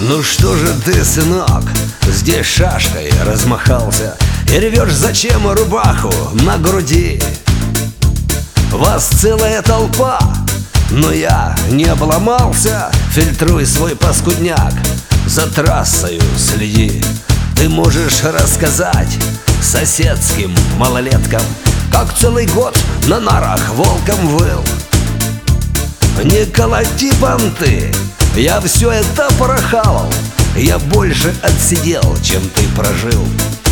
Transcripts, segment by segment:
Ну что же ты, сынок, здесь шашкой размахался и рвешь зачем рубаху на груди? Вас целая толпа, но я не обломался. Фильтруй свой паскудняк, за трассою следи. Ты можешь рассказать соседским малолеткам, как целый год на нарах волком выл. Не колоти понты, я все это прохавал. Я больше отсидел, чем ты прожил.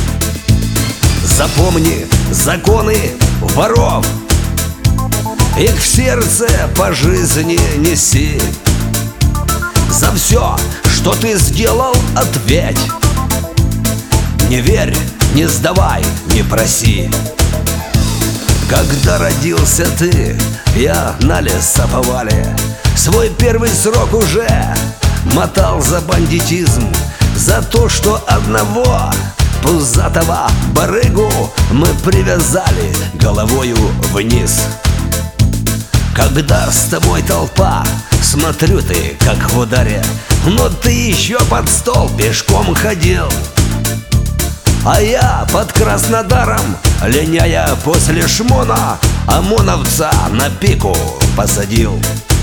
Запомни законы воров, их в сердце по жизни неси. За все, что ты сделал, ответь. Не верь, не сдавай, не проси. Когда родился ты, я на лесоповале свой первый срок уже мотал за бандитизм, за то, что одного пузатого барыгу мы привязали головою вниз. Когда с тобой толпа, смотрю ты как в ударе, но ты еще под стол пешком ходил. А я под Краснодаром, линяя после шмона, ОМОНовца на пику посадил.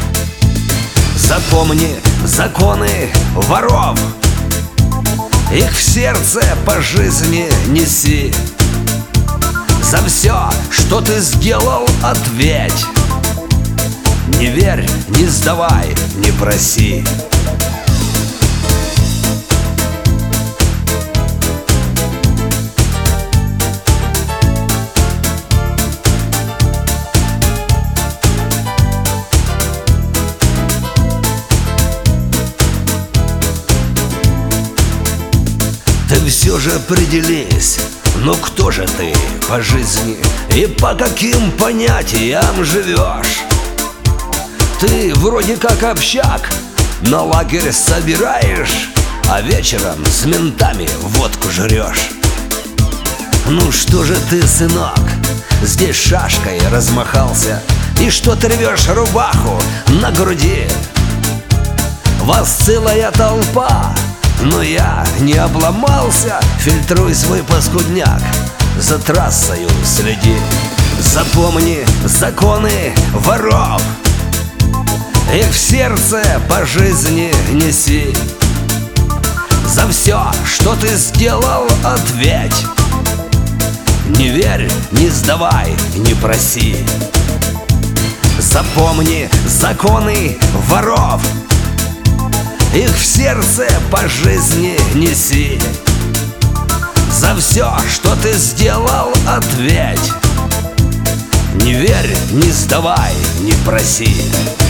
Запомни законы воров, их в сердце по жизни неси. За все, что ты сделал, ответь. Не верь, не сдавай, не проси. Ты все же определись, ну кто же ты по жизни и по каким понятиям живешь? Ты вроде как общак, на лагерь собираешь, а вечером с ментами водку жрешь. Ну что же ты, сынок, здесь шашкой размахался, и что ты рвешь рубаху на груди? Вас целая толпа, но я не обломался. Фильтруй свой паскудняк, за трассою следи. Запомни законы воров, их в сердце по жизни неси. За все, что ты сделал, ответь. Не верь, не сдавай, не проси. Запомни законы воров, их в сердце по жизни неси. За все, что ты сделал, ответь. Не верь, не сдавай, не проси.